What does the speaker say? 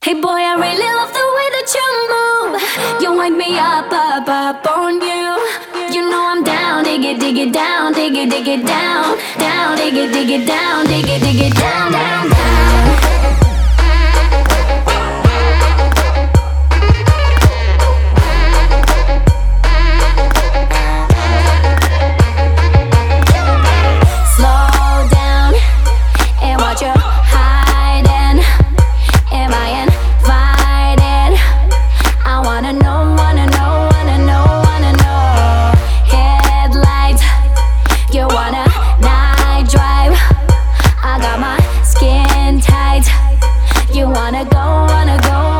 Hey boy, I really love the way that you move. You wind me up, up on you. You know I'm down, dig it down, dig it down, down, dig it down, dig it down, down, down. Slow down and watch your hiding. Am I invited? I wanna know, wanna know, wanna know, wanna know. Headlights, you wanna night drive? I got my skin tight. You wanna go, wanna go.